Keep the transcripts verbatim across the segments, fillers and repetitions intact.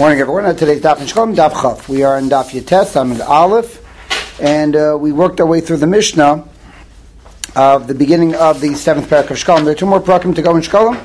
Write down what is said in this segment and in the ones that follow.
Morning, everyone. Uh, today's Daf Nishkom, Daf Chaf. We are in Daf Yates, I'm in Aleph, and uh, we worked our way through the Mishnah of the beginning of the seventh parak of Shkolm. There are two more parakim to go in Shkolm,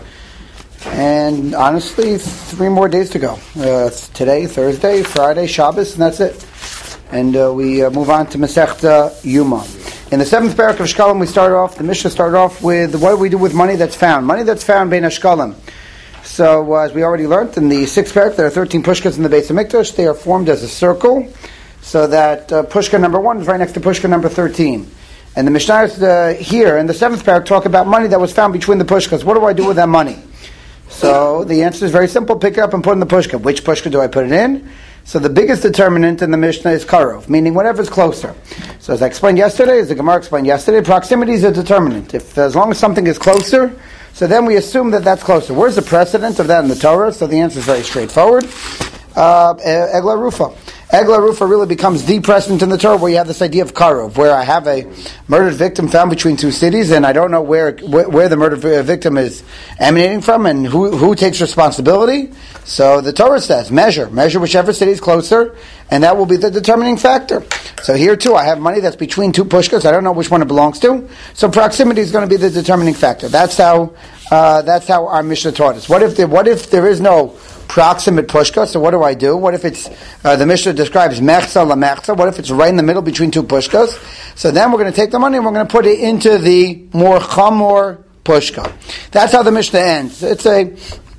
and honestly, three more days to go. Uh, today, Thursday, Friday, Shabbos, and that's it. And uh, we uh, move on to Masechta Yuma. In the seventh parak of Shkolm, we started off, the Mishnah started off with what do we do with money that's found? Money that's found bein Shkolm. So, uh, as we already learned in the sixth parak, there are thirteen pushkas in the Beis HaMikdash. They are formed as a circle, so that uh, pushka number one is right next to pushka number thirteen. And the Mishnah is uh, here in the seventh parak talk about money that was found between the pushkas. What do I do with that money? So, the answer is very simple. Pick it up and put it in the pushka. Which pushka do I put it in? So, the biggest determinant in the Mishnah is karov, meaning whatever's closer. So, as I explained yesterday, as the Gemara explained yesterday, proximity is a determinant. If as long as something is closer, so then we assume that that's closer. Where's the precedent of that in the Torah? So the answer is very straightforward. Uh, Egla Rufa. Egla Rufa really becomes the precedent in the Torah where you have this idea of karov, where I have a murdered victim found between two cities, and I don't know where where, where the murdered victim is emanating from and who, who takes responsibility. So the Torah says, measure. Measure whichever city is closer, and that will be the determining factor. So here too, I have money that's between two pushkas. I don't know which one it belongs to. So proximity is going to be the determining factor. That's how uh, that's how our Mishnah taught us. What if there, what if there is no proximate pushka? So what do I do? What if it's uh, the Mishnah describes mechza la mechza? What if it's right in the middle between two pushkas? So then we're going to take the money and we're going to put it into the more chamor pushka. That's how the Mishnah ends. It's a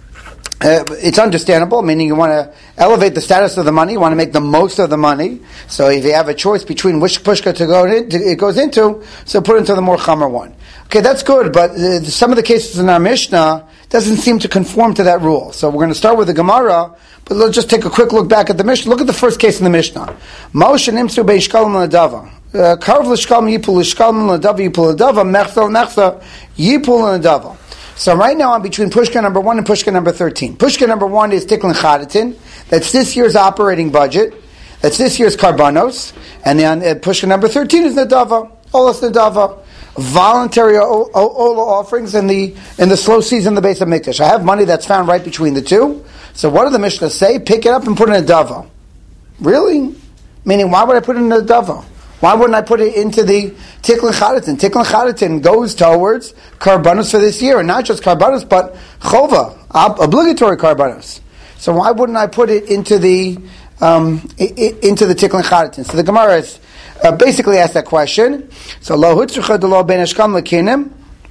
Uh, it's understandable, meaning you want to elevate the status of the money, you want to make the most of the money. So if you have a choice between which pushka to go in, to, it goes into, so put into the more chamer one. Okay, that's good, but uh, some of the cases in our Mishnah doesn't seem to conform to that rule. So we're going to start with the Gemara, but let's just take a quick look back at the Mishnah. Look at the first case in the Mishnah. Moshe nimtzu bei shkalm l'dava. Karv l'shkalm yipul l'shkalm l'dava yipul l'dava mechza l'mechza yipul l'dava. So right now I'm between pushka number one and pushka number thirteen. Pushka number one is tikkun chadatin. That's this year's operating budget. That's this year's karbanos. And then uh, pushka number thirteen is nadava. Olas nadava. Voluntary o- o- ola offerings in the in the slow season of the Beis HaMikdash. I have money that's found right between the two. So what do the Mishnah say? Pick it up and put it in a dava. Really? Meaning, why would I put it in a dava? Why wouldn't I put it into the Tikkun Chadatin? Tikkun Chadatin goes towards karbanos for this year, and not just karbanos, but chova, ob- obligatory karbanos. So why wouldn't I put it into the um, I- I- into the Tikkun Chadatin? So the Gemara is uh, basically asked that question. So lo hutzrucha de lo ben eshkam lekinim.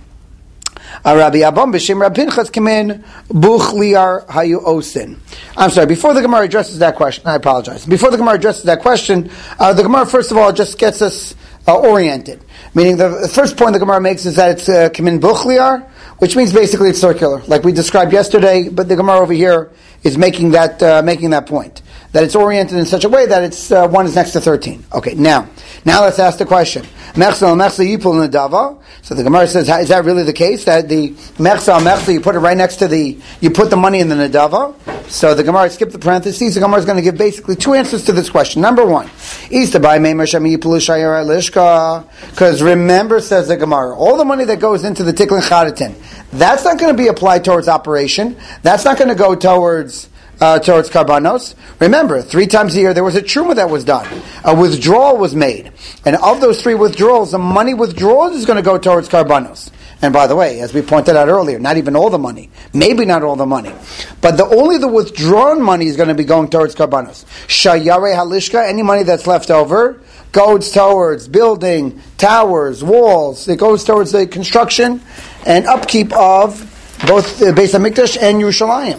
Rabbi Abam b'shem Rabbi Pinchas kamen buch liar hayu osin. I'm sorry. Before the Gemara addresses that question, I apologize. Before the Gemara addresses that question, uh, the Gemara first of all just gets us uh, oriented. Meaning, the, the first point the Gemara makes is that it's uh, kamen buch liar, which means basically it's circular, like we described yesterday. But the Gemara over here is making that uh, making that point, that it's oriented in such a way that it's uh, one is next to thirteen. Okay, now, now let's ask the question. Mechza mechza yipul nadava. So the Gemara says, is that really the case? That the mechza mechza, you put it right next to the, you put the money in the nadava? So the Gemara skipped the parentheses. The Gemara is going to give basically two answers to this question. Number one, is to buy meimer shami yipul shayar lishka. Because remember, says the Gemara, all the money that goes into the tikkun chadatin, that's not going to be applied towards operation. That's not going to go towards Uh, towards karbanos. Remember, three times a year there was a truma that was done. A withdrawal was made. And of those three withdrawals, the money withdrawal is going to go towards karbanos. And by the way, as we pointed out earlier, not even all the money. Maybe not all the money. But the only the withdrawn money is going to be going towards karbanos. Shayare halishka, any money that's left over, goes towards building towers, walls. It goes towards the construction and upkeep of both the Beis HaMikdash and Yerushalayim.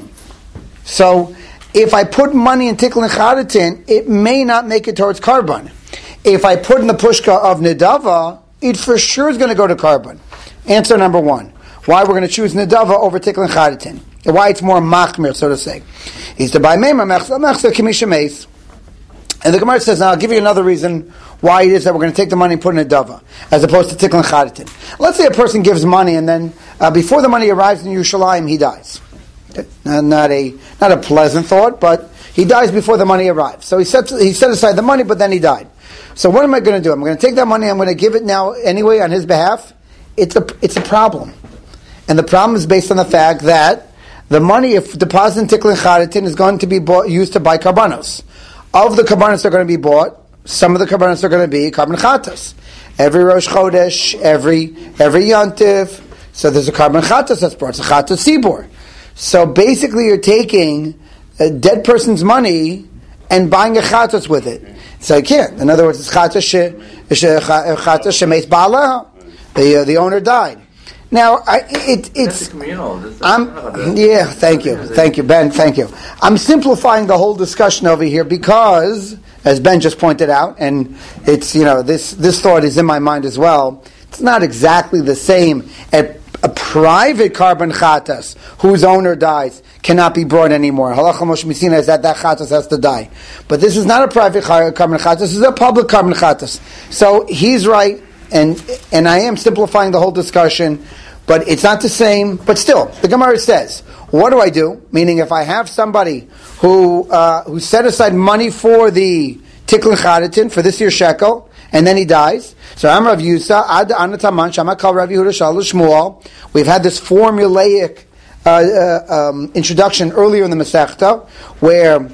So, if I put money in Tikkun Chadatin, it may not make it towards Karban. If I put in the pushka of Nidava, it for sure is going to go to Karban. Answer number one. Why we're going to choose Nidava over Tikkun Chadatin. Why it's more machmir, so to say. Is to buy Meimah Mechza Mechza Kimisha Meis. And the Gemara says, now I'll give you another reason why it is that we're going to take the money and put in a dava, as opposed to Tikkun Chadatin. Let's say a person gives money and then, uh, before the money arrives in Yerushalayim, he dies. Not a not a pleasant thought, but he dies before the money arrives. So he set he set aside the money, but then he died. So what am I going to do? I'm going to take that money. I'm going to give it now anyway on his behalf. It's a it's a problem, and the problem is based on the fact that the money, if deposited in Tiklin Chadatin, is going to be bought, used to buy karbanos. Of the karbanos that are going to be bought, some of the karbanos are going to be karban chatas. Every Rosh Chodesh, every every Yontif, so there's a karban chatas that's brought. It's a chatas sibor. So basically, you're taking a dead person's money and buying a chatas with it. So you can't. In other words, it's chatas shemeis ba'aleha. The uh, the owner died. Now, I, it, it's. That's communal. That's I'm, yeah, thank you, thank you, Ben. Thank you. I'm simplifying the whole discussion over here because, as Ben just pointed out, and it's you know this this thought is in my mind as well. It's not exactly the same. A, a private karban chatas whose owner dies cannot be brought anymore. Halacha Moshe Messina is that that chatas has to die. But this is not a private karban chatas. This is a public karban chatas. So he's right. And and I am simplifying the whole discussion, but it's not the same. But still, the Gemara says, what do I do? Meaning, if I have somebody who uh, who set aside money for the Tiklin Chadatin, for this year's shekel, and then he dies. So I'm Rav Yusa, Ad Anataman, Shamakal Rav Yehuda Shalu Shmuel. We've had this formulaic uh, uh, um, introduction earlier in the Masechta, where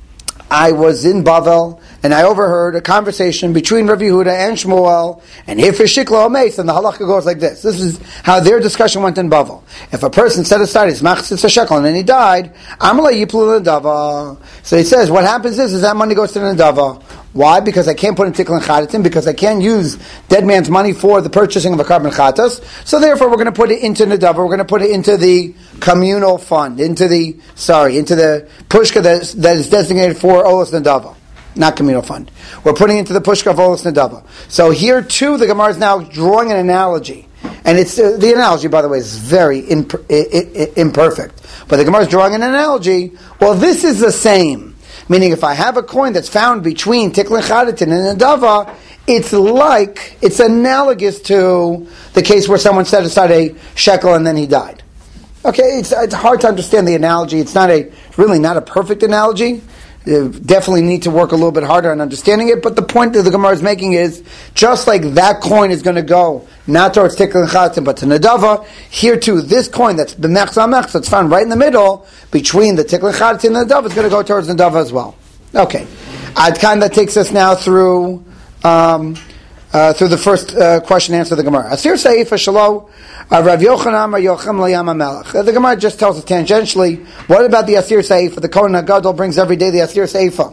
I was in Bavel, and I overheard a conversation between Rav Yehuda and Shmuel, and here for Shikla Omeis, and the halacha goes like this. This is how their discussion went in Bavel. If a person set aside his machzis a shekel and then he died, Amalei Yiplu Nedava. So he says, what happens is, is that money goes to the Nedava. Why? Because I can't put in Tiklin Chadatin, because I can't use dead man's money for the purchasing of a karban chatas. So therefore, we're going to put it into Nedava. We're going to put it into the communal fund, into the sorry, into the pushka that is, that is designated for Olos Nedava, not communal fund. We're putting it into the pushka of Olos Nedava. So here too, the Gemara is now drawing an analogy, and it's uh, the analogy, by the way, is very imp- I- I- imperfect. But the Gemara is drawing an analogy. Well, this is the same. Meaning, if I have a coin that's found between Tiklin Chadatin and Nedava, it's like, it's analogous to the case where someone set aside a shekel and then he died. Okay, it's it's hard to understand the analogy. It's not a, really not a perfect analogy. You definitely need to work a little bit harder on understanding it, but the point that the Gemara is making is, just like that coin is going to go not towards Tiklin Chadatin, but to Nedava, here too, this coin that's b'mechz ha'mechz, that's found right in the middle, between the Tiklin Chadatin and Nedava, is going to go towards Nedava as well. Okay. Adkan, that takes us now through um, uh, through the first uh, question and answer of the Gemara. Asir Seifa Shalo, Rav Yochanan Mar Yochem Layam HaMelech. The Gemara just tells us tangentially, what about the Asir Seifa? The Kohen HaGadol brings every day the Asir Seifa.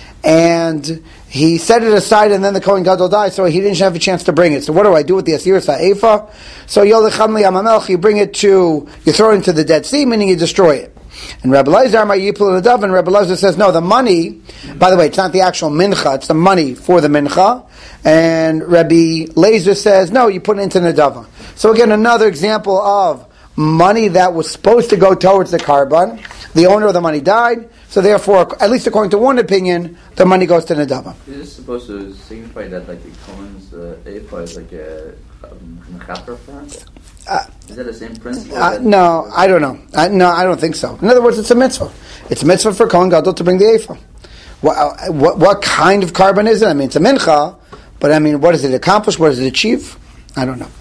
And he set it aside, and then the Kohen Gadol died, so he didn't have a chance to bring it. So what do I do with the Asir Seifa? So Yolecham Layam HaMelech, you bring it to, you throw it into the Dead Sea, meaning you destroy it. And Rabbi Elazar Mar Yiplu Nadav, and Rabbi Elazar says, no, the money, by the way, it's not the actual mincha, it's the money for the mincha. And Rabbi Elazar says, no, you put it into Nadava. So again, another example of money that was supposed to go towards the karban. The owner of the money died, so therefore, at least according to one opinion, the money goes to Nadava. Is this supposed to signify that like the Kohen's uh, Eifa is like a mechaper for him? Uh, is that the same principle? Uh, no, I don't know. I, no, I don't think so. In other words, it's a mitzvah. It's a mitzvah for Kohen Gadol to bring the Eifa. What, uh, what, what kind of karban is it? I mean, it's a mincha, but I mean, what does it accomplish? What does it achieve? I don't know.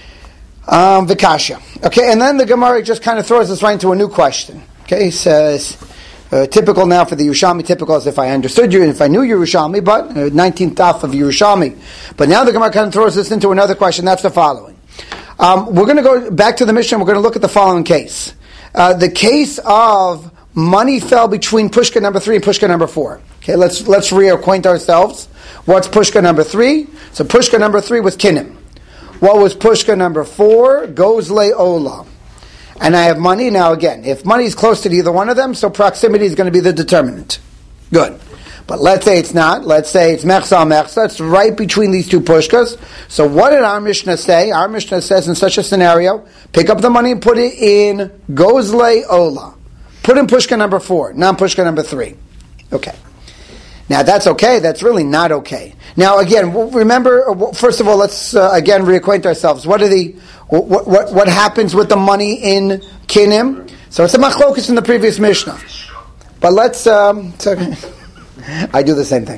Um, Vikasha. Okay, and then the Gemara just kind of throws us right into a new question. Okay, it says, uh, typical now for the Yerushalmi, typical as if I understood you and if I knew Yerushalmi, but uh, nineteenth daf of Yerushalmi. But now the Gemara kind of throws us into another question. That's the following. Um, we're going to go back to the Mishnah. We're going to look at the following case. Uh, the case of money fell between Pushka number three and Pushka number four. Okay, let's let's reacquaint ourselves. What's Pushka number three? So Pushka number three was Kinim. What was Pushka number four? Gozle Ola. And I have money. Now again, if money is close to either one of them, so proximity is going to be the determinant. Good. But let's say it's not. Let's say it's Mechza Mechza. It's right between these two Pushkas. So what did our Mishnah say? Our Mishnah says in such a scenario, pick up the money and put it in Gozle Ola. Put in Pushka number four, not Pushka number three. Okay. Now that's okay. That's really not okay. Now again, remember, first of all, let's uh, again reacquaint ourselves. What are the, what, what, what happens with the money in Kinim? So it's a machlokus in the previous Mishnah. But let's, um, it's okay. I do the same thing.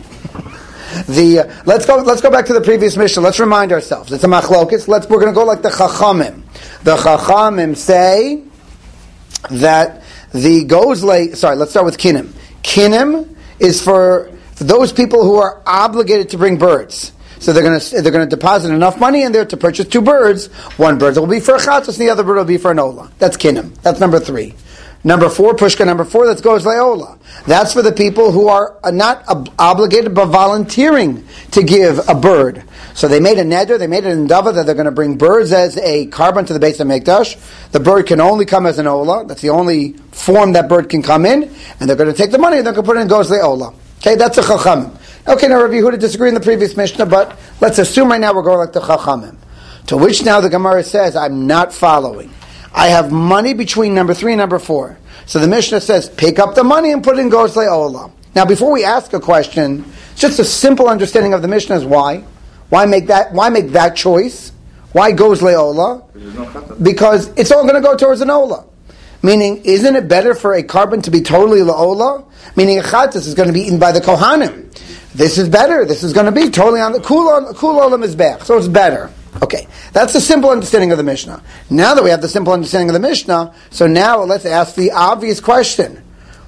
The uh, let's go. Let's go back to the previous Mishnah. Let's remind ourselves. It's a machlokus. Let's. We're going to go like the Chachamim. The Chachamim say that The Gozle, sorry, let's start with Kinim. Kinim is for, for those people who are obligated to bring birds. So they're going to they're going to deposit enough money in there to purchase two birds. One bird will be for a chatos, and the other bird will be for an ola. That's Kinim. That's number three. Number four, Pushka. Number four, that goes Leola. That's for the people who are not ob- obligated but volunteering to give a bird. So they made a neder, they made an endava that they're going to bring birds as a carbon to the base of Mikdash. The bird can only come as an ola. That's the only form that bird can come in. And they're going to take the money and they're going to put it in goes Leola. Okay, that's a chachamim. Okay, now Rabbi Yehuda disagreed in the previous Mishnah, but let's assume right now we're going like the chachamim. To which now the Gemara says, I'm not following. I have money between number three and number four. So the Mishnah says, pick up the money and put it in goes le'ola. Now, before we ask a question, just a simple understanding of the Mishnah is why. Why make that? Why make that choice? Why goes le'ola? No, because it's all going to go towards an ola. Meaning, isn't it better for a carbon to be totally le'ola? Meaning, a chatas is going to be eaten by the kohanim. This is better. This is going to be totally on the kul olam mizbech. So it's better. Okay, that's the simple understanding of the Mishnah. Now that we have the simple understanding of the Mishnah, so now let's ask the obvious question.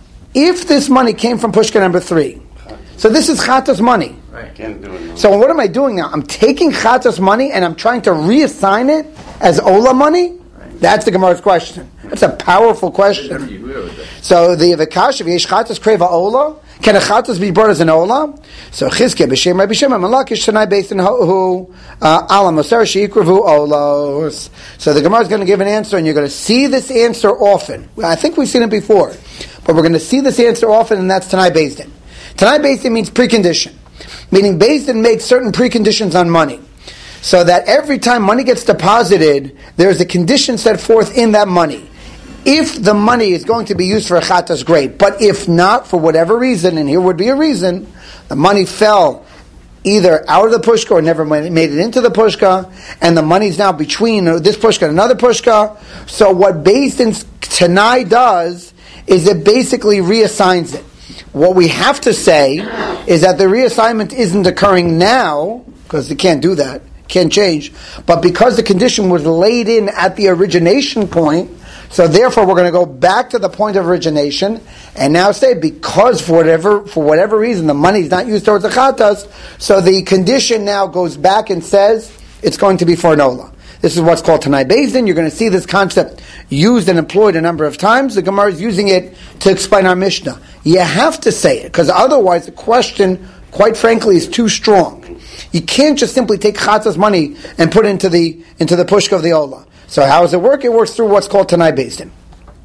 If this money came from Pushka number three, so this is Chatas money. Right. Can't do it now. So what am I doing now? I'm taking Chatas money and I'm trying to reassign it as Ola money? Right. That's the Gemara's question. That's a powerful question. So the Vikash, Yesh Chatas Kreva Ola, can a Chatas be brought as an Ola? So Chizkiah b'shem Rabbi Shimon Malakish Tanai based in who Alam Moser Sheikrevu Olos. So the Gemara is going to give an answer, and you're going to see this answer often. I think we've seen it before, but we're going to see this answer often, and that's Tanai based in. Tanai based in means precondition, meaning based in makes certain preconditions on money, so that every time money gets deposited, there's a condition set forth in that money. If the money is going to be used for a chatas, great. But if not, for whatever reason, and here would be a reason, the money fell either out of the pushka or never made it into the pushka, and the money's now between this pushka and another pushka. So what Beis Din Tanai does is it basically reassigns it. What we have to say is that the reassignment isn't occurring now, because they can't do that, can't change, but because the condition was laid in at the origination point, so therefore we're going to go back to the point of origination and now say because for whatever for whatever reason the money is not used towards the chatas, so the condition now goes back and says it's going to be for an ola. This is what's called Tanai Beis Din. You're going to see this concept used and employed a number of times. The Gemara is using it to explain our Mishnah. You have to say it, because otherwise the question, quite frankly, is too strong. You can't just simply take chatas money and put it into the into the pushka of the ola. So how does it work? It works through what's called Tanai Beis Din.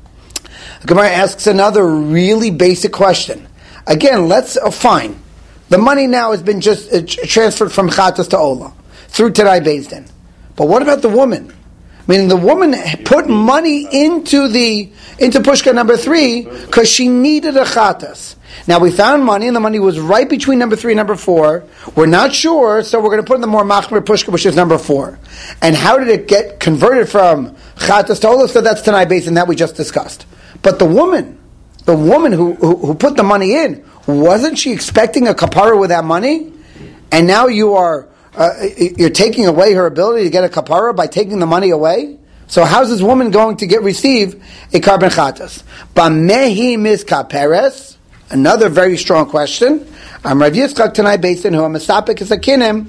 The Gemara asks another really basic question. Again, let's uh, fine. The money now has been just uh, transferred from chatas to ola through Tanai Beis Din. But what about the woman? Meaning the woman put money into the into pushka number three because she needed a chatas. Now we found money, and the money was right between number three and number four. We're not sure, so we're going to put in the more machmer pushka, which is number four. And how did it get converted from chatas to ola? So that's Tanai Beis Din that we just discussed. But the woman, the woman who, who who put the money in, wasn't she expecting a kapara with that money? And now you are uh, you're taking away her ability to get a kapara by taking the money away. So how's this woman going to get receive a carbon chatas? Bamehi miskaperes. Another very strong question. I'm Rav Yitzchak Tanai Beis Din who am misapik es hakinim,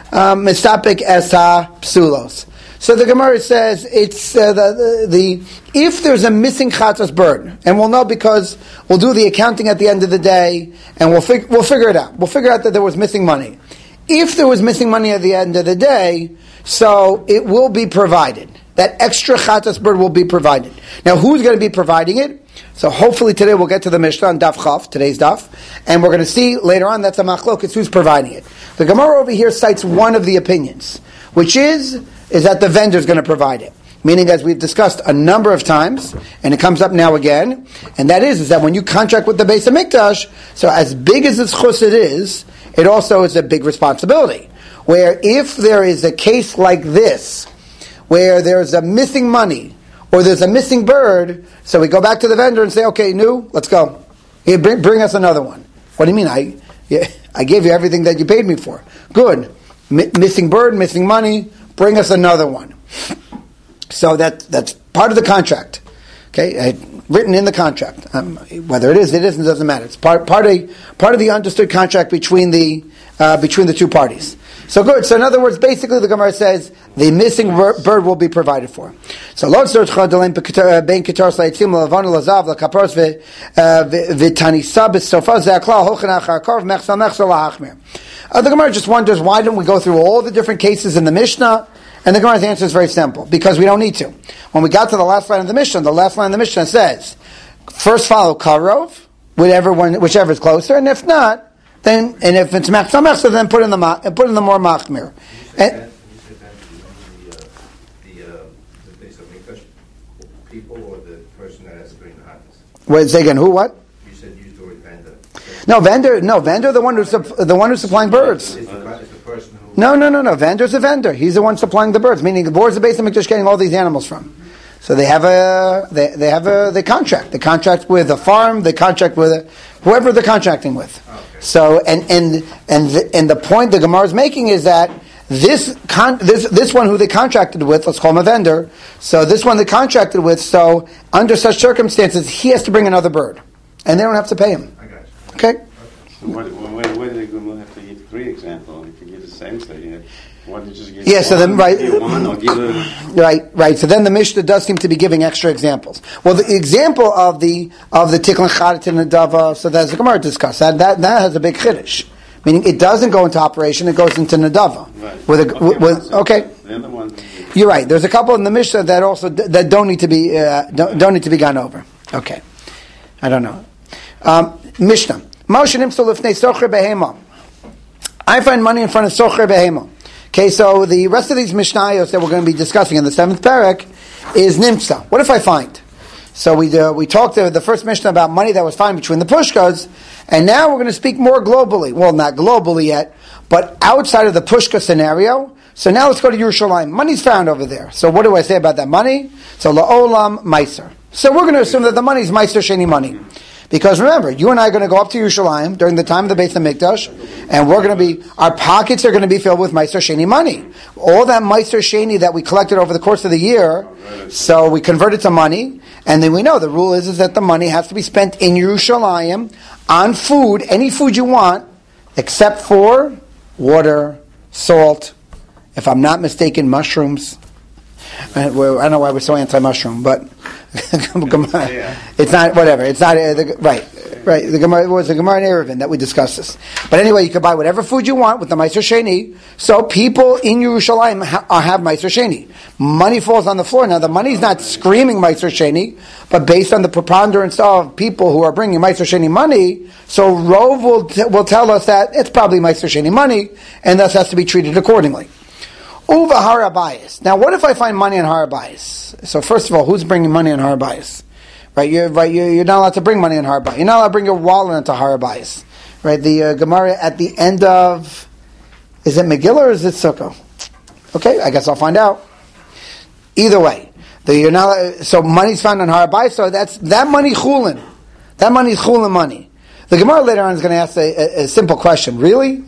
misapik es ha-psulos. So the Gemara says it's uh, the, the the if there's a missing chatas bird, and we'll know because we'll do the accounting at the end of the day, and we'll fig- we'll figure it out. We'll figure out that there was missing money. If there was missing money at the end of the day, so it will be provided. That extra chatas bird will be provided. Now, who's going to be providing it? So hopefully today we'll get to the Mishnah on Daf Chaf, today's Daf, and we're going to see later on that's a machlokes who's providing it. The Gemara over here cites one of the opinions, which is is that the vendor is going to provide it. Meaning, as we've discussed a number of times, and it comes up now again, and that is, is that when you contract with the Beis HaMikdash, so as big as its chus it is, it also is a big responsibility. Where if there is a case like this, where there's a missing money, or there's a missing bird, so we go back to the vendor and say, okay, new, let's go. Here, bring, bring us another one. What do you mean? I yeah, I gave you everything that you paid me for. Good. M- missing bird, missing money, bring us another one. So that that's part of the contract. Okay, written in the contract. Um, whether it is, it isn't, doesn't matter. It's part part of part of the understood contract between the uh, between the two parties. So good. So in other words, basically, the Gemara says the missing bird will be provided for. So lo tzorcha d'lein ben kitar slayitzim lavanu lazav lakaparos v'tanisa b'sofa ze'akla hochin achar karv mechsa mechsa lahachmir. The Gemara just wonders, why don't we go through all the different cases in the Mishnah? And the Gemara's answer is very simple, because we don't need to. When we got to the last line of the Mishnah, the last line of the Mishnah says, first follow karov, whichever one, whichever is closer, and if not, then, and if it's mechsa mechsa, then put in the put in the more machmir. And people or the person that has to bring the harvest? Wait, say again, who, what? You said use the word vendor. No, vendor, no, vendor, the one who's the one who's supplying birds. Is the, is the person who... No, no, no, no. Vendor's a vendor. He's the one supplying the birds. Meaning, where's the base of Mikdash getting all these animals from? So they have a they they have a they contract. They contract with a farm. They contract with a, whoever they're contracting with. Okay. So and and and the, and the point the Gemara is making is that this con, this this one who they contracted with, let's call him a vendor. So this one they contracted with. So under such circumstances, he has to bring another bird, and they don't have to pay him. I got you. Okay. So what, why, why do they go have to give three examples? If you give the same thing, why don't you just give Yeah, so then, right, give one or give a... right, right. So then the Mishnah does seem to be giving extra examples. Well, the example of the of the Tiklan Chadet and the Dava, so that's the Gemara discussed. That that that has a big chiddush, meaning it doesn't go into operation; it goes into Nadava. Right. With a, okay, with, okay. The other one. You're right. There's a couple in the Mishnah that also that don't need to be uh, don't, don't need to be gone over. Okay, I don't know. Um, Mishnah. I find money in front of Socher Behema. Okay, so the rest of these Mishnayos that we're going to be discussing in the seventh parak is Nimtza. What if I find? So we uh, we talked uh, the first Mishnah about money that was found between the Pushkas, and now we're going to speak more globally. Well, not globally yet, but outside of the Pushka scenario. So now let's go to Yerushalayim. Money's found over there. So what do I say about that money? So La'olam Meiser. So we're going to assume that the money is Meiser Sheni money. Because remember, you and I are going to go up to Yerushalayim during the time of the Beit HaMikdash, and we're going to be, our pockets are going to be filled with Meiser Sheni money. All that Meiser Sheni that we collected over the course of the year, so we convert it to money, and then we know the rule is, is that the money has to be spent in Yerushalayim on food, any food you want, except for water, salt, if I'm not mistaken, mushrooms. I don't know why we're so anti-mushroom, but it's not, whatever, it's not, uh, the, right, right, the Gemara, it was the Gemara in Eruvin that we discussed this. But anyway, you can buy whatever food you want with the Meiser Sheni, so people in Yerushalayim ha- have Meiser Sheni. Money falls on the floor. Now, the money's not screaming Meiser Sheni, but based on the preponderance of people who are bringing Meiser Sheni money, so Rov will, t- will tell us that it's probably Meiser Sheni money, and thus has to be treated accordingly. Uva Harabayas. Now, what if I find money on Harabayas? So, first of all, who's bringing money on Harabayas? Right, you're right. You're, you're not allowed to bring money on Harabayas. You're not allowed to bring your wallet into Harabayas. Right, the uh, Gemara at the end of, is it Megillah or is it Sukkah? Okay, I guess I'll find out. Either way, the, you're not. So, money's found on Harabayas. So that's that money chulin. That money is chulin money. The Gemara later on is going to ask a, a, a simple question. Really?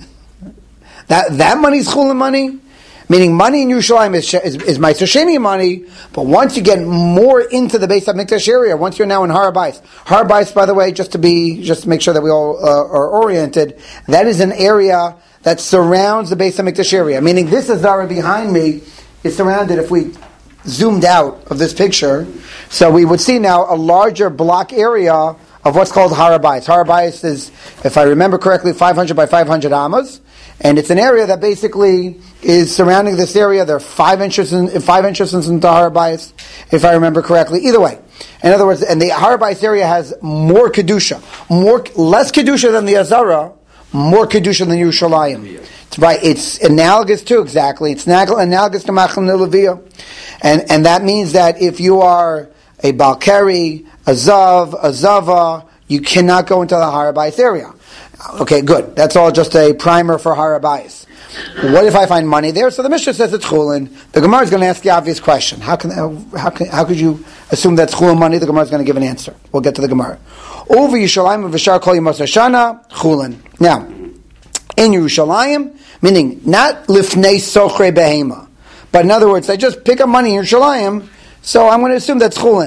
That that money's chulin money? Meaning money in Yerushalayim is, is, is Meiser Sheni money, but once you get more into the Beis HaMikdash area, once you're now in Har Bayis. Har Bayis, by the way, just to be, just to make sure that we all uh, are oriented, that is an area that surrounds the Beis HaMikdash area. Meaning this Azara behind me is surrounded, if we zoomed out of this picture, so we would see now a larger block area of what's called Har Bayis. Har Bayis is, if I remember correctly, five hundred by five hundred amas, and it's an area that basically is surrounding this area. They're five inches in, five inches into Har Bayis, if I remember correctly. Either way, in other words, and the Har Bayis area has more kedusha, more less kedusha than the Azara, more kedusha than Yerushalayim. It's right. It's analogous to exactly. It's analogous to Machal Nelavia, and and that means that if you are a Balkari, a Zav, a Zava, you cannot go into the Har Bayis area. Okay, good. That's all just a primer for Har Bayis. What if I find money there? So the Mishnah says it's chulin. The Gemara is going to ask the obvious question: How can how can how could you assume that's chulin money? The Gemara is going to give an answer. We'll get to the Gemara. Over Yerushalayim v'shar kol yimos hashana chulin. Now, in Yerushalayim, meaning not lifnei sochre behema, but in other words, I just pick up money in Yerushalayim, so I'm going to assume that's chulin.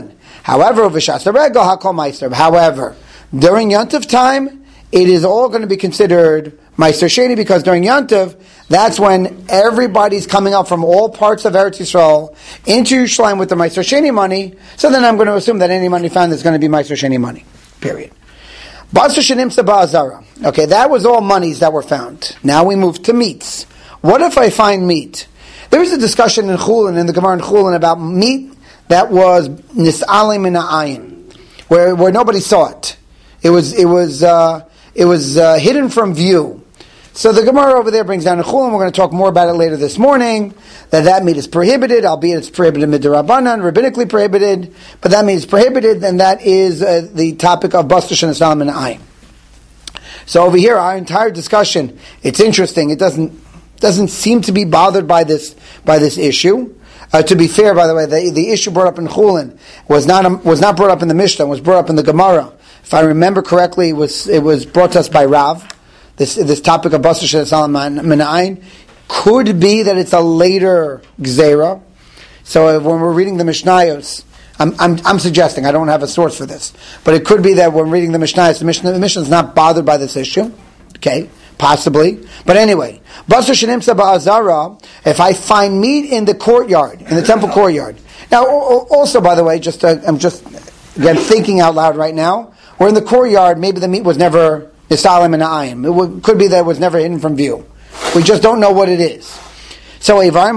However, v'shas regel hakol meiser. However, during Yontif time, it is all going to be considered meiser sheni, because during Yontif, that's when everybody's coming up from all parts of Eretz Yisrael into Yerushalayim with the meiser sheni money. So then I'm going to assume that any money found is going to be meiser sheni money. Period. Basar shenimsa ba'azara. Okay, that was all monies that were found. Now we move to meats. What if I find meat? There is a discussion in Chulin, in the Gemara in Chulin, about meat that was nis'alim min ha'ayin, where where nobody saw it. It was it was uh, it was uh, hidden from view. So the Gemara over there brings down in Chulin. We're going to talk more about it later this morning. That that meat is prohibited, albeit it's prohibited midrabanan, rabbinically prohibited. But that means prohibited, and that is uh, the topic of basar shenis'alim min ha'ayin. So over here, our entire discussion, it's interesting. It doesn't doesn't seem to be bothered by this by this issue. Uh, to be fair, by the way, the, the issue brought up in Chulin was not um, was not brought up in the Mishnah. It was brought up in the Gemara. If I remember correctly, it was it was brought to us by Rav. This this topic of basar shenis'alim min ha'ayin could be that it's a later gzeira. So when we're reading the Mishnayos, I'm, I'm I'm suggesting, I don't have a source for this, but it could be that when reading the Mishnayos, the Mishnah the Mishnah is not bothered by this issue. Okay. Possibly. But anyway, basar shenimsa ba'azara, if I find meat in the courtyard, in the temple courtyard. Now, also, by the way, just uh, I'm just, again, thinking out loud right now, we're in the courtyard, maybe the meat was never nisalim and ayim. It would, could be that it was never hidden from view. We just don't know what it is. So, if there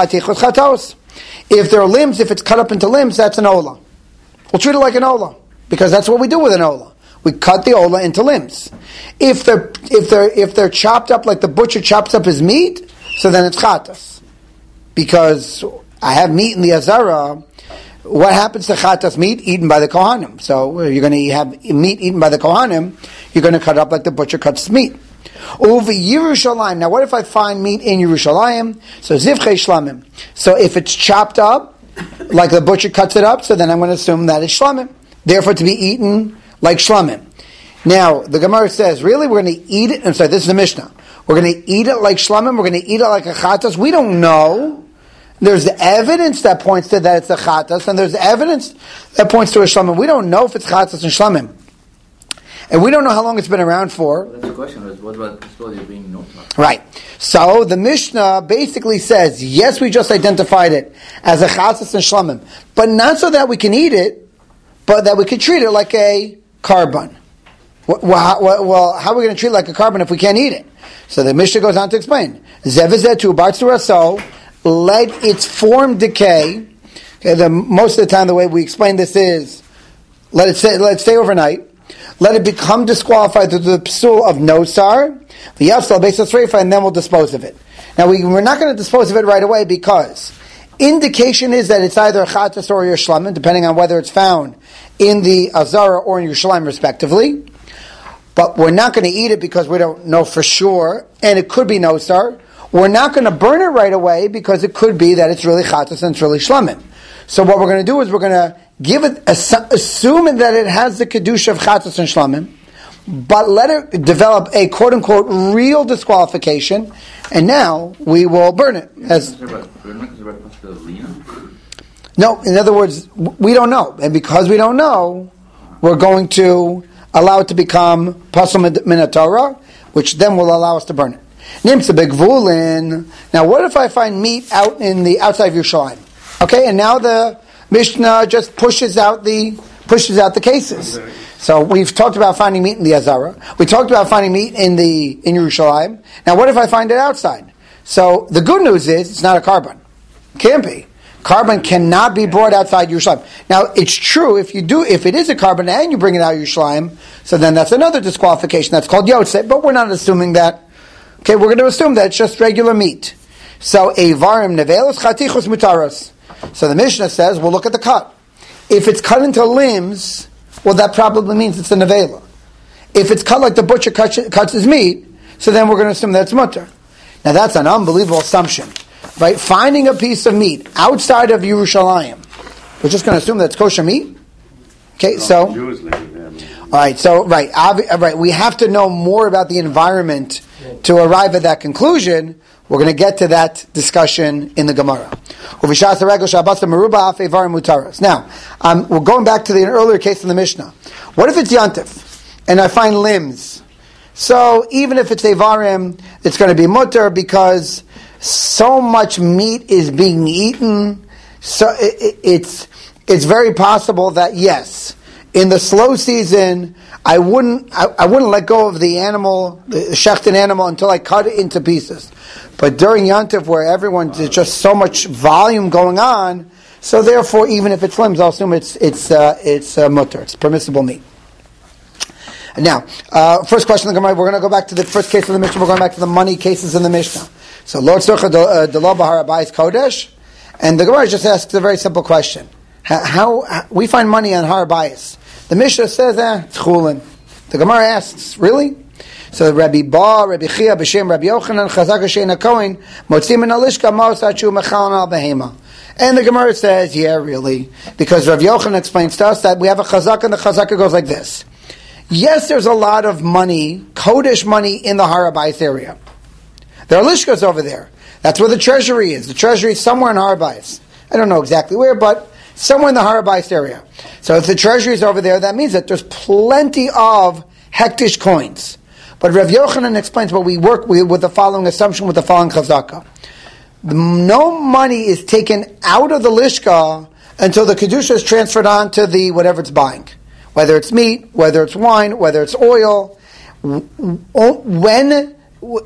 are limbs, if it's cut up into limbs, that's an ola. We'll treat it like an ola, because that's what we do with an ola. We cut the ola into limbs. If they're if they're if they're chopped up like the butcher chops up his meat, so then it's chatas. Because I have meat in the azara. What happens to chatas meat eaten by the kohanim? So you're going to have meat eaten by the kohanim. You're going to cut up like the butcher cuts meat. Over Yerushalayim. Now, what if I find meat in Yerushalayim? So zivchei shlamim. So if it's chopped up like the butcher cuts it up, so then I'm going to assume that it's shlamim. Therefore, to be eaten like shlamim. Now, the Gemara says, really, we're going to eat it? I'm sorry, this is the Mishnah. We're going to eat it like shlamim? We're going to eat it like a chatas? We don't know. There's evidence that points to that it's a chatas, and there's evidence that points to a shlamim. We don't know if it's chatas and shlamim. And we don't know how long it's been around for. Well, that's the question. What about custodial being known? Right. So, the Mishnah basically says, yes, we just identified it as a chatas and shlamim, but not so that we can eat it, but that we can treat it like a carbon. Well, well, how are we going to treat it like a carbon if we can't eat it? So the Mishnah goes on to explain. Zevizetu bartzuraso, let its form decay. Okay, the, most of the time the way we explain this is, let it stay, let it stay overnight. Let it become disqualified through the psul of nosar, the yafsal based on, and then we'll dispose of it. Now we, we're not going to dispose of it right away because indication is that it's either a chatas or a shlamim, depending on whether it's found in the azara or in Yerushalayim respectively. But we're not going to eat it because we don't know for sure, and it could be nosar. We're not going to burn it right away because it could be that it's really chatas and it's really shlamim. So what we're going to do is we're going to give it, assume that it has the kedusha of chatas and shlamim, but let it develop a quote-unquote real disqualification, and now we will burn it. As no, in other words, we don't know, and because we don't know, we're going to allow it to become pasal min Torah, which then will allow us to burn it. Nimtza begvulin. Now, what if I find meat out in the outside of Yerushalayim? Okay, and now the Mishnah just pushes out the pushes out the cases. So we've talked about finding meat in the Azara. We talked about finding meat in the in Yerushalayim. Now, what if I find it outside? So the good news is it's not a carbon. Can't be. Carbon cannot be brought outside Yerushalayim. Now, it's true if you do, if it is a carbon and you bring it out of Yerushalayim, so then that's another disqualification. That's called yotzei. But we're not assuming that. Okay, we're going to assume that it's just regular meat. So avarim nevelos chatichos mutaros. So the Mishnah says, well, look at the cut. If it's cut into limbs, well, that probably means it's a nevela. If it's cut like the butcher cuts, cuts his meat, so then we're going to assume that's mutter. Now that's an unbelievable assumption. Right, finding a piece of meat outside of Yerushalayim, we're just going to assume that's kosher meat. Okay, so all right, so right, obvi- right, we have to know more about the environment to arrive at that conclusion. We're going to get to that discussion in the Gemara. Now, um, we're going back to the earlier case in the Mishnah. What if it's Yantif, and I find limbs? So even if it's Evarim, it's going to be mutter because so much meat is being eaten. So it, it, it's it's very possible that yes, in the slow season, I wouldn't I, I wouldn't let go of the animal, the shechted animal, until I cut it into pieces. But during Yantif, where everyone there's just so much volume going on, so therefore, even if it's limbs, I'll assume it's it's uh, it's uh, mutter, it's permissible meat. Now, uh, first question in the Gemara, we're going to go back to the first case of the Mishnah, we're going back to the money cases in the Mishnah. So, Lord Tzurcha de lo b'har habayis kodesh, and the Gemara just asks a very simple question. How, how, how we find money on har habayis? The Mishnah says, eh, it's chulin. The Gemara asks, really? So, Rabbi Ba, Rabbi Chia, B'Shem, Rabbi Yochanan, Chazak Hashem HaKohen, Motzim in Alishka, Mos Achu Mechalan Al Behema. And the Gemara says, yeah, really, because Rabbi Yochanan explains to us that we have a chazak, and the chazak goes like this. Yes, there's a lot of money, Kodesh money, in the har habayis area. There are lishkas over there. That's where the treasury is. The treasury is somewhere in har habayis. I don't know exactly where, but somewhere in the har habayis area. So if the treasury is over there, that means that there's plenty of hektish coins. But Rav Yochanan explains what we work with, with the following assumption, with the following chazaka. No money is taken out of the lishka until the kedusha is transferred on to the whatever it's buying. Whether it's meat, whether it's wine, whether it's oil, when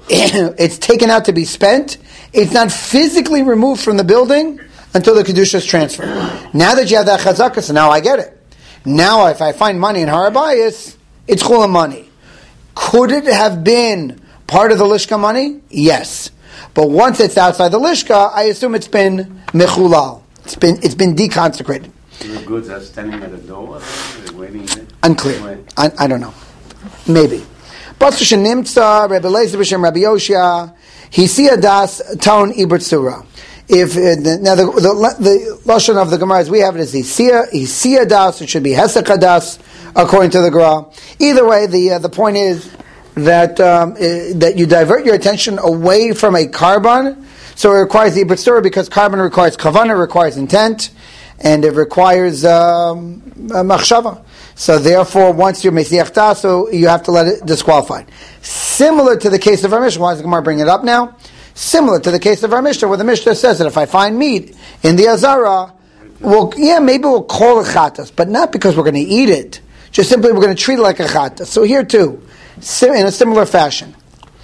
it's taken out to be spent, it's not physically removed from the building until the kedusha is transferred. Now that you have that chazaka, so now I get it. Now if I find money in har habayis, it's chula money. Could it have been part of the lishka money? Yes. But once it's outside the lishka, I assume it's been mechulal. It's been, it's been deconsecrated. The goods are standing at the door, waiting there? Unclear. I, I don't know. Maybe. Basra Nimtza, Rabbi Lezer b'Shem Rabbi Yoshia, Hisia das Taun Ibert Surah. If uh, the, now the the, the lashon of the Gemara as we have it is Hisia Hisia das, it should be Hesek das according to the Gemara. Either way, the uh, the point is that um, uh, that you divert your attention away from a carbon, so it requires the Ibert Surah because carbon requires kavanah, requires intent. And it requires um, machshava. So therefore, once you're mesiach taso, you have to let it disqualified. Similar to the case of our Mishnah, why is the Gemara bringing it up now? Similar to the case of our Mishnah, where the Mishnah says that if I find meat in the azara, well, yeah, maybe we'll call it chatas, but not because we're going to eat it. Just simply we're going to treat it like a chatas. So here too, in a similar fashion.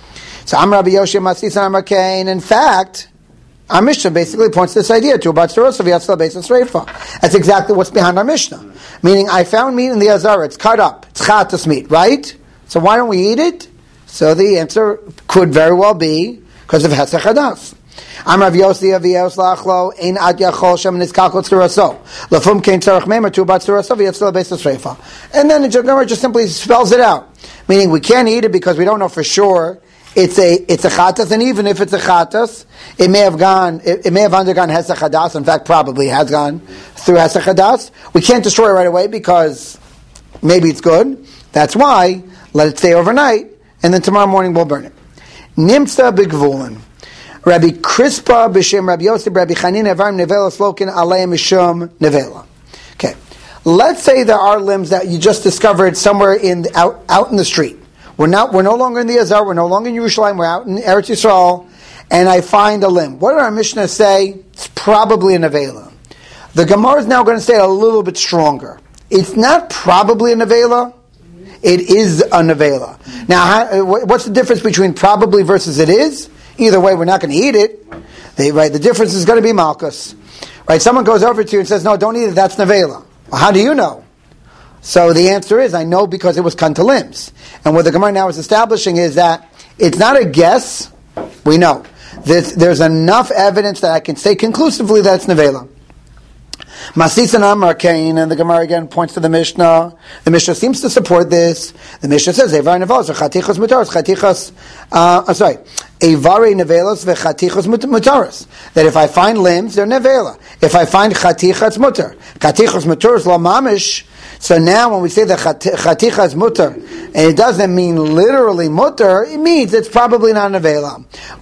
So I'm Rabbi Yoshia Masis and Amar Kain. In fact, our Mishnah basically points this idea to about Tzurah Yatzla Beis Sreifa. That's exactly what's behind our Mishnah. Meaning, I found meat in the Azara, it's cut up, it's chatas meat, right? So why don't we eat it? So the answer could very well be because of Hesech Hadas. I'm Rav Yossi Avios Lachlo Ein Ad Yachol Shem Nizkalkot Tzuraso Lafum Kein Tzarach Memer Tu Bat Tzuraso Yatzla Beis Sreifa. And then the Gemara just simply spells it out, meaning we can't eat it because we don't know for sure. It's a it's a chatas, and even if it's a chatas, it may have gone it, it may have undergone hesech hadas. In fact, probably has gone through hesech hadas. We can't destroy it right away because maybe it's good. That's why let it stay overnight, and then tomorrow morning we'll burn it. Nimtza b'gvulin, Rabbi Crispa b'shem Rabbi Yosef Rabbi Chanina Evarim nevela slokin aleim mishum nevela. Okay, let's say there are limbs that you just discovered somewhere in the, out out in the street. We're not. We're no longer in the Azar. We're no longer in Yerushalayim. We're out in Eretz Yisrael, and I find a limb. What did our Mishnah say? It's probably a nevela. The Gemara is now going to say it a little bit stronger. It's not probably a nevela. It is a nevela. Now, how, what's the difference between probably versus it is? Either way, we're not going to eat it. They, right? The difference is going to be malchus. Right? Someone goes over to you and says, "No, don't eat it. That's nevela." Well, how do you know? So the answer is, I know because it was cut to limbs. And what the Gemara now is establishing is that it's not a guess. We know. There's, there's enough evidence that I can say conclusively that it's nevela. Masisan Amar Kain, and the Gemara again points to the Mishnah. The Mishnah seems to support this. The Mishnah says, Evar nevelos v'chatichos mutaros, chatichos, uh, I'm sorry, Evari nevelos v'chatichos mutaros. That if I find limbs, they're nevela. If I find chaticha, it's mutar. Chatichos mutaros lo mamish. So now when we say that chaticha is mutter, and it doesn't mean literally mutter, it means it's probably not nevela.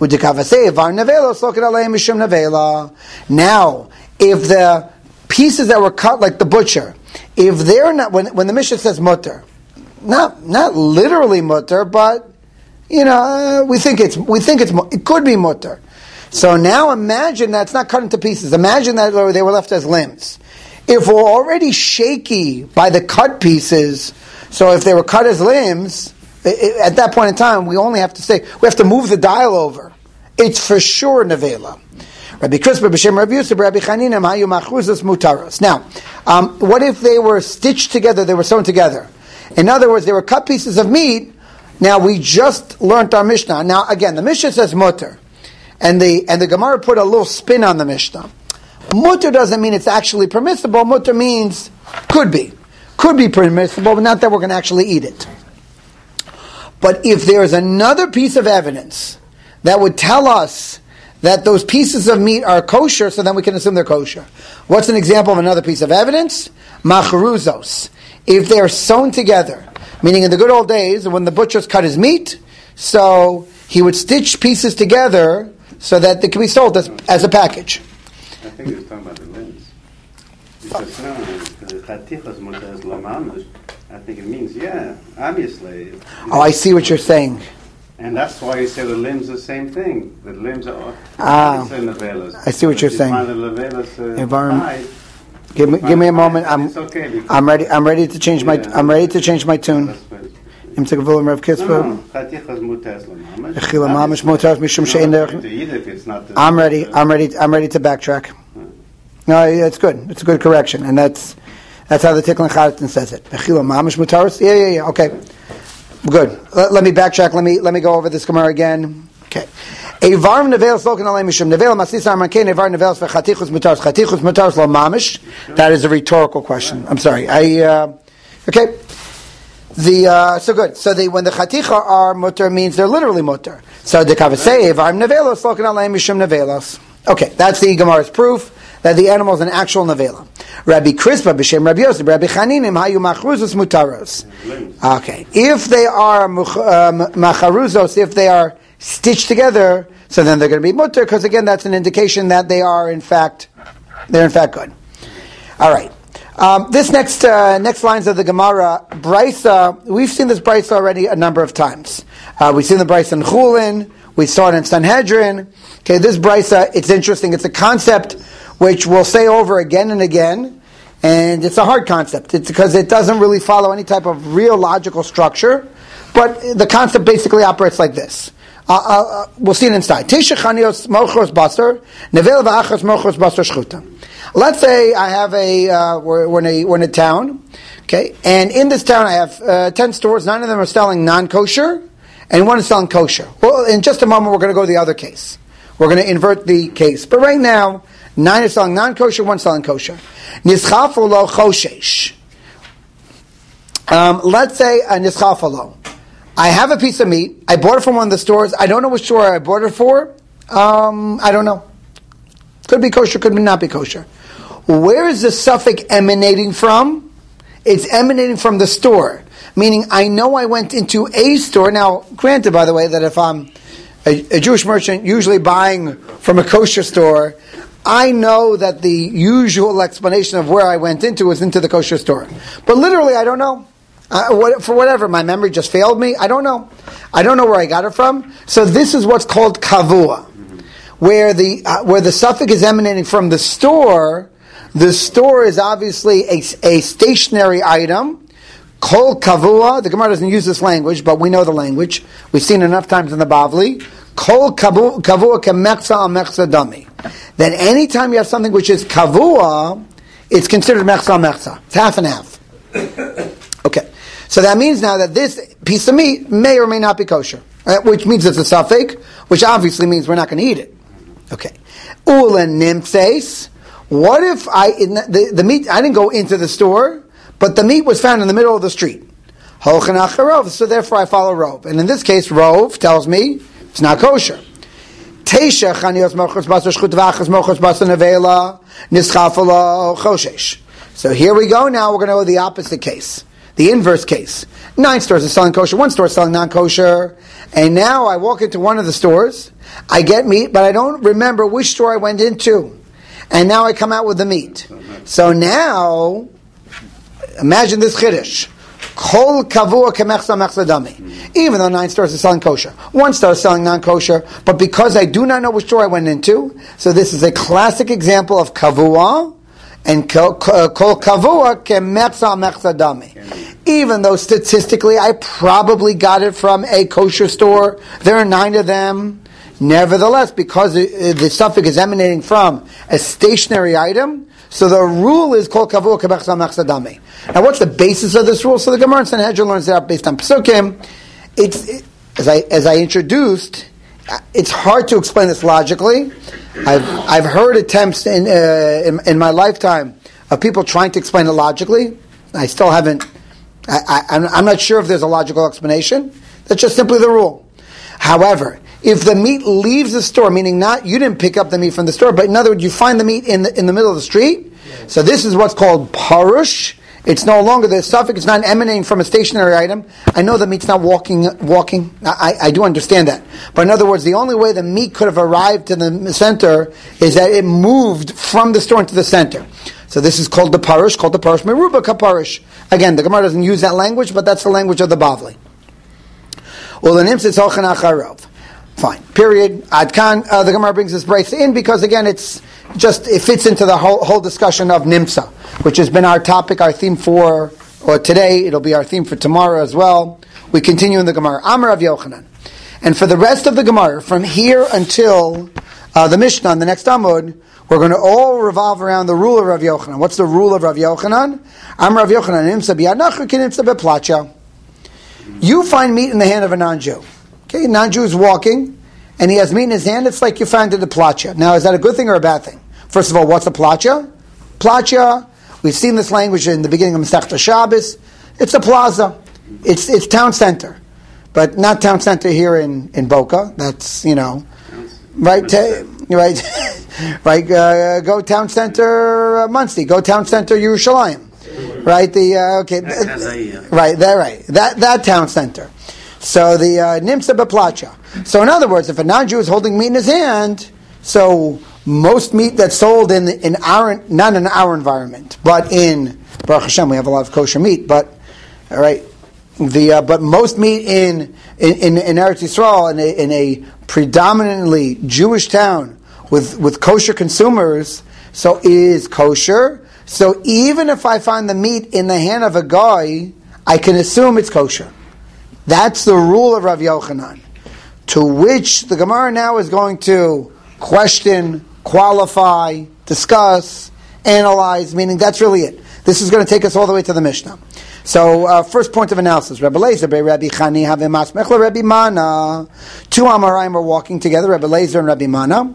Now, if the pieces that were cut like the butcher, if they're not, when, when the Mishnah says mutter, not not literally mutter, but you know, uh, we think it's we think it's it could be mutter. So now imagine that's not cut into pieces. Imagine that they were left as limbs. If we're already shaky by the cut pieces, so if they were cut as limbs, it, it, at that point in time, we only have to say, we have to move the dial over. It's for sure nevela. Rabbi Crispa, B'Shem Rabbi Yosef, Rabbi Chanina, Hayu Machuzas Mutaros. Now, um, what if they were stitched together, they were sewn together? In other words, they were cut pieces of meat. Now, we just learned our Mishnah. Now, again, the Mishnah says mutter. And the, and the Gemara put a little spin on the Mishnah. Mutter doesn't mean it's actually permissible. Mutter means could be. Could be permissible, but not that we're going to actually eat it. But if there is another piece of evidence that would tell us that those pieces of meat are kosher, so then we can assume they're kosher. What's an example of another piece of evidence? Macharuzos. If they're sewn together, meaning in the good old days, when the butchers cut his meat, so he would stitch pieces together so that they can be sold as, as a package. I think he was talking about the limbs. Because no, the chatichas mutas lamamish. I think it means yeah, obviously. Oh, I see what you're saying. And that's why you say the limbs are the same thing. The limbs are. Ah, I see what you're saying. Find the levelas, uh, Environment. Give me, give me a moment. I'm, okay I'm ready. I'm ready to change my. I'm ready to change my tune. No, no. I'm ready. I'm ready. I'm ready to backtrack. No, it's good. It's a good correction, and that's that's how the Tikkun Charatin says it. Yeah, yeah, yeah. Okay, good. Let, let me backtrack. Let me let me go over this Gemara again. Okay. Evar nevel sloken alei mishum nevel masis armankein evar nevel v'chatichus mutaros chatichus mutaros lo mamish. That is a rhetorical question. I'm sorry. I uh, okay. The uh, so good. So the when the chaticha are mutter means they're literally mutter. So the kavasei evar nevelos sloken alei mishum nevelos. Okay, that's the Gemara's proof that the animal is an actual nevela. Rabbi Crispa b'shem Rabbi Yosef, Rabbi Chaninim hayu macharuzos mutaros. Okay, if they are macharuzos, if they are stitched together, so then they're going to be mutter, because again, that's an indication that they are in fact, they're in fact good. All right. Um, this next uh, next lines of the Gemara, Brisa, we've seen this Brisa already a number of times. Uh, we've seen the Brisa in Chulin, we saw it in Sanhedrin. Okay, this Brisa, it's interesting. It's a concept which we'll say over again and again, and it's a hard concept. It's because it doesn't really follow any type of real logical structure, but the concept basically operates like this. Uh, uh, we'll see it inside. Let's say I have a, uh, we're, we're, in a we're in a town, okay, and in this town I have uh, ten stores, nine of them are selling non-kosher, and one is selling kosher. Well, in just a moment we're going to go to the other case. We're going to invert the case. But right now, nine are selling non-kosher, one selling kosher. Nischafu lo choshesh. Um, let's say a nischafu lo. I have a piece of meat. I bought it from one of the stores. I don't know which store I bought it for. Um, I don't know. Could be kosher, could not be kosher. Where is the suffix emanating from? It's emanating from the store. Meaning, I know I went into a store. Now, granted, by the way, that if I'm a, a Jewish merchant usually buying from a kosher store, I know that the usual explanation of where I went into was into the kosher store. But literally, I don't know. Uh, what, for whatever, my memory just failed me. I don't know. I don't know where I got it from. So this is what's called kavua, where the uh, where the suffix is emanating from the store. The store is obviously a, a stationary item. Kol kavua. The Gemara doesn't use this language, but we know the language. We've seen it enough times in the Bavli. Kol kavua kemechza al mechza dami. Then anytime you have something which is kavua, it's considered mechza al mechza. It's half and half. Okay. So that means now that this piece of meat may or may not be kosher, right? Which means it's a suffix, which obviously means we're not going to eat it. Okay. Ulen nimtses. What if I in the, the, the meat? I didn't go into the store, but the meat was found in the middle of the street. Holchen acharov. So therefore, I follow Rov, and in this case, Rov tells me it's not kosher. Teisha chanios mochos basar shchut v'achas mochos basar nevela nischafala choshesh. So here we go now, we're going to go to the opposite case. The inverse case. Nine stores are selling kosher, one store is selling non-kosher, and now I walk into one of the stores, I get meat, but I don't remember which store I went into. And now I come out with the meat. So now, imagine this chiddush. Kol kavua kemechsa mechsa dami. Even though nine stores are selling kosher, one store is selling non-kosher, but because I do not know which store I went into, so this is a classic example of kavua, and kol kavua kemechsa mechsa dami. Even though statistically I probably got it from a kosher store, there are nine of them. Nevertheless, because the suffix is emanating from a stationary item, so the rule is kol kavua kemechsa mechsa dami. Now, what's the basis of this rule? So the Gemara in Sanhedrin learns it out based on Pesukim. It's it, as I as I introduced, it's hard to explain this logically. I've I've heard attempts in uh, in, in my lifetime of people trying to explain it logically. I still haven't. I, I, I'm, I'm not sure if there's a logical explanation. That's just simply the rule. However, if the meat leaves the store, meaning not you didn't pick up the meat from the store, but in other words, you find the meat in the in the middle of the street. Yes. So this is what's called parush. It's no longer the suffix. It's not emanating from a stationary item. I know the meat's not walking. Walking. I, I do understand that. But in other words, the only way the meat could have arrived to the center is that it moved from the store into the center. So this is called the parush. Called the parush meruba kaparish. Again, the Gemara doesn't use that language, but that's the language of the Bavli. Well, the nimtzitz hochan acharov. Fine. Period. Adkan. Uh, the Gemara brings this brace in because again, it's just it fits into the whole, whole discussion of nimtza, which has been our topic, our theme for or today. It'll be our theme for tomorrow as well. We continue in the Gemara. Amar Rav Yochanan, and for the rest of the Gemara, from here until uh, the Mishnah on the next Amud, we're going to all revolve around the rule of Rav Yochanan. What's the rule of Rav Yochanan? Amar Rav Yochanan nimtza b'yadnachu kinimtza beplacha. You find meat in the hand of a non-Jew. Okay, non-Jew is walking, and he has meat in his hand. It's like you found it at placha. Now, is that a good thing or a bad thing? First of all, what's a placha? Placha, we've seen this language in the beginning of Masechta Shabbos. It's a plaza. It's it's town center. But not town center here in, in Boca. That's, you know, right? Ta- right, right. Uh, go town center uh, Muncie. Go town center Yerushalayim. Right? The, uh, okay. Th- right, there, right. That, that town center. So the uh, nimsa beplacha. So in other words, if a non-Jew is holding meat in his hand, so most meat that's sold in in our not in our environment, but in Baruch Hashem we have a lot of kosher meat. But all right, the uh, but most meat in in, in, in Eretz Yisrael in a, in a predominantly Jewish town with with kosher consumers, so is kosher. So even if I find the meat in the hand of a guy, I can assume it's kosher. That's the rule of Rav Yochanan, to which the Gemara now is going to question, qualify, discuss, analyze, meaning that's really it. This is going to take us all the way to the Mishnah. So, uh, first point of analysis, Rebbe Lezer, Rabbi Chani, have Masmechla, Rabbi Mana. Two Amoraim are walking together, Rebbe Lezer and Rabbi Mana.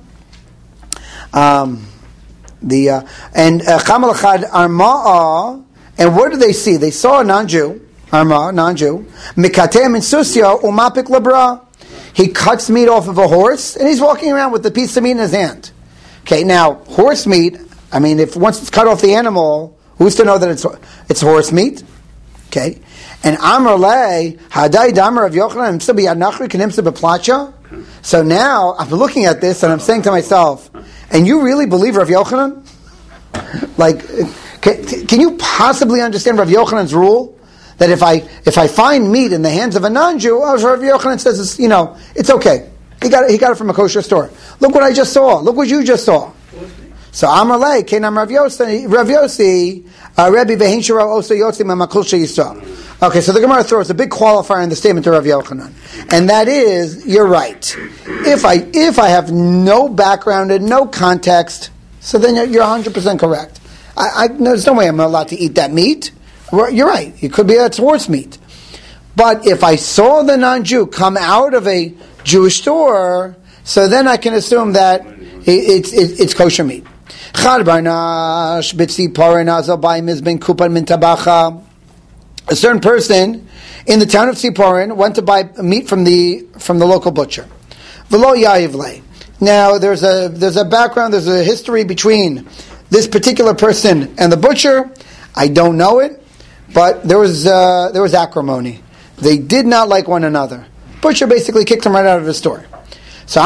Um, the, uh, and Chamal Chad Arma'a, and what did they see? They saw a non-Jew, Arma, non-Jew, Mikatem in Susya, Umapik Labra. He cuts meat off of a horse, and he's walking around with the piece of meat in his hand. Okay, now, horse meat, I mean, if once it's cut off the animal, who's to know that it's it's horse meat? Okay. And Amar Le, Hadai Damar of Yochanan, Msabi Yadnachri, Kanimsa Beplacha. So now, I'm looking at this, and I'm saying to myself, and you really believe Rav Yochanan? Like, can, can you possibly understand Rav Yochanan's rule? That if I if I find meat in the hands of a non-Jew, oh, Rav Yochanan says, it's, you know, it's okay. He got it, he got it from a kosher store. Look what I just saw. Look what you just saw. So Amar Le, Kenam Rav Yossi, Rav Yossi, Rebbe Vehin Shara Osa Yotzi Mamakul Sheyisra. Okay, so the Gemara throws a big qualifier in the statement of Rav Yochanan, and that is, you're right. If I if I have no background and no context, so then you're, you're one hundred percent correct. I, I, there's no way I'm allowed to eat that meat. You're right. It could be that's horse meat. But if I saw the non-Jew come out of a Jewish store, so then I can assume that it's it's, it's kosher meat. A certain person in the town of Tziporin went to buy meat from the from the local butcher. Now there's a there's a background, there's a history between this particular person and the butcher, I don't know it, but there was uh, there was acrimony. They did not like one another. Butcher basically kicked him right out of the store. So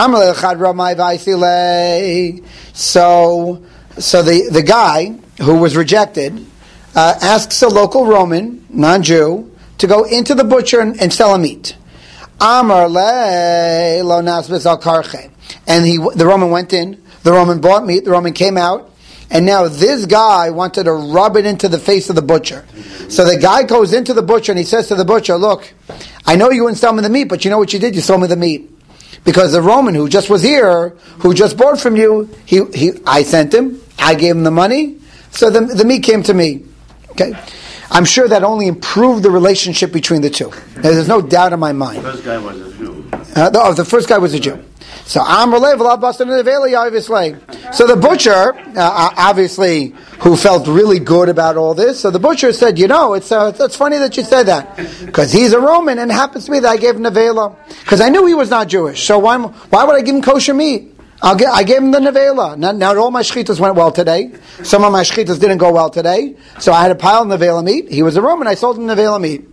so so the, the guy who was rejected uh, asks a local Roman, non-Jew, to go into the butcher and, and sell a meat. Amar le lo nasbis al karche. And he, the Roman went in, the Roman bought meat, the Roman came out, and now this guy wanted to rub it into the face of the butcher. So the guy goes into the butcher and he says to the butcher, look, I know you wouldn't sell me the meat, but you know what you did? You sold me the meat. Because the Roman who just was here, who just bought from you, he, he, I sent him, I gave him the money, so the, the meat came to me. Okay? I'm sure that only improved the relationship between the two. There's no doubt in my mind. The first guy was a Jew. Uh, the, oh, the first guy was a Jew. So obviously, so the butcher, uh, obviously, who felt really good about all this, so the butcher said, you know, it's uh, it's funny that you said that, because he's a Roman, and it happens to be that I gave him nevela, because I knew he was not Jewish. So why why would I give him kosher meat? I'll get, I gave him the nevela. Now, now all my shchitas went well today. Some of my shchitas didn't go well today, so I had a pile of nevela meat. He was a Roman. I sold him nevela meat.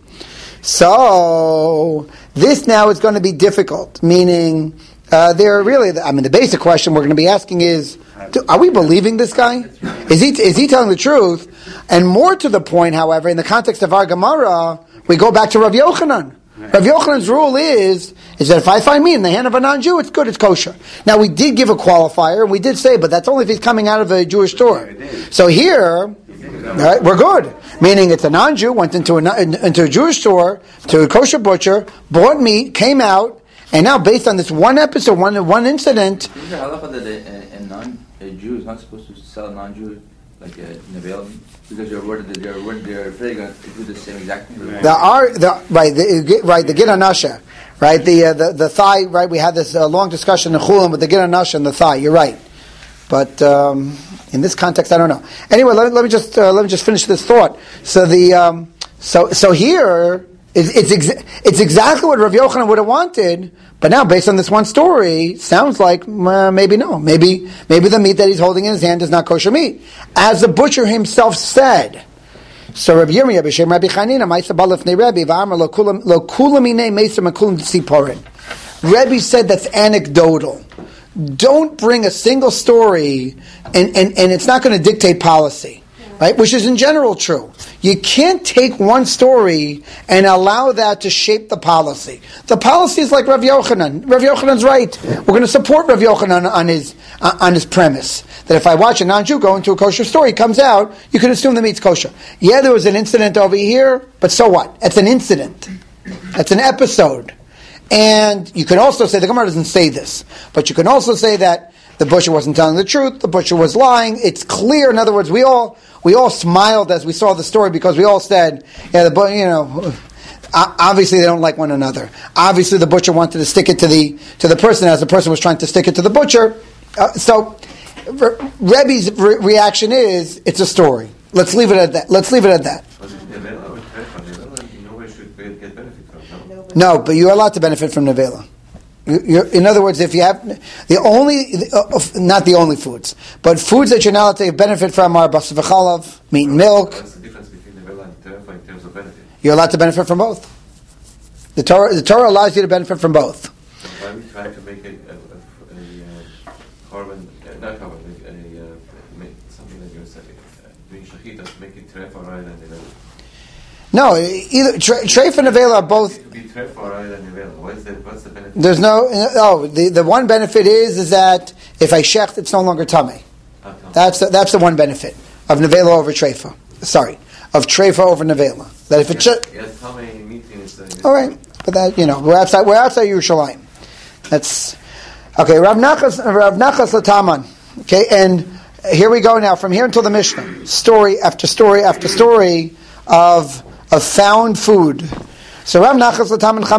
So this now is going to be difficult, meaning. Uh, they're really, I mean, the basic question we're going to be asking is, do, are we believing this guy? Is he is he telling the truth? And more to the point, however, in the context of our Gemara, we go back to Rav Yochanan. Rav Yochanan's rule is, is that if I find meat in the hand of a non-Jew, it's good, it's kosher. Now, we did give a qualifier, and we did say, but that's only if he's coming out of a Jewish store. So here, right, we're good. Meaning it's a non-Jew, went into a, into a Jewish store, to a kosher butcher, bought meat, came out, and now, based on this one episode, one one incident, is there halacha that a, a non-Jew is not supposed to sell a non-Jew like a nevela because you're worried that they're worried they're afraid to do the same exact thing. There are the right the right the gid anasha, right the uh, the the thigh, right. We had this uh, long discussion in Chulam with the gid anasha and the thigh. You're right, but um, in this context, I don't know. Anyway, let, let me just uh, let me just finish this thought. So the um, so so here. It's, it's, exa- it's exactly what Rav Yochanan would have wanted, but now based on this one story, sounds like uh, maybe no, maybe maybe the meat that he's holding in his hand is not kosher meat, as the butcher himself said. So Rabbi Yirmiyah b'shem Rabbi Chanina ma'isa balifnei Rebbe v'amar lo kulam lo kulam minei meisa makulam tziporin. Rebbe said that's anecdotal. Don't bring a single story, and and, and it's not going to dictate policy. Right? Which is in general true. You can't take one story and allow that to shape the policy. The policy is like Rav Yochanan. Rav Yochanan's right. We're going to support Rav Yochanan on his uh, on his premise that if I watch a non-Jew go into a kosher store, he comes out, you can assume the meat's kosher. Yeah, there was an incident over here, but so what? It's an incident. It's an episode. And you can also say, the Gemara doesn't say this, but you can also say that the butcher wasn't telling the truth, the butcher was lying. It's clear. In other words, we all we all smiled as we saw the story because we all said, yeah, the you know, obviously they don't like one another. Obviously the butcher wanted to stick it to the to the person as the person was trying to stick it to the butcher. Uh, so Rebbe's re- reaction is, it's a story. Let's leave it at that. Let's leave it at that. No, but you're allowed to benefit from nevela. You're, in other words, if you have the only, uh, not the only foods, but foods that you're not allowed to benefit from are basar v'chalav, meat and milk. What's the difference between nevela and terefa in terms of benefit? You're allowed to benefit from both. The Torah, the Torah allows you to benefit from both. So why are we trying to make it a, a, a, a carbon, uh, not carbon, a, a, uh, make something that you're saying, uh, doing shachita to make it terefa rather than nevela? No, either tre- treif and nevela are both. It could be terefa rather than nevela. What is the what's the benefit? There's no. Oh, the, the one benefit is is that if I shecht, it's no longer tummy. Okay. That's the, that's the one benefit of nevela over treifa. Sorry, of treifa over nevela. That if it's just yes, tummy meeting is. Uh, all right, but that you know we're outside we're outside Yerushalayim. That's okay. Rav Nachas Rav Nachas Lataman. Okay, and here we go now from here until the Mishnah. Story after story after story of of found food. So Rav Nachas Lataman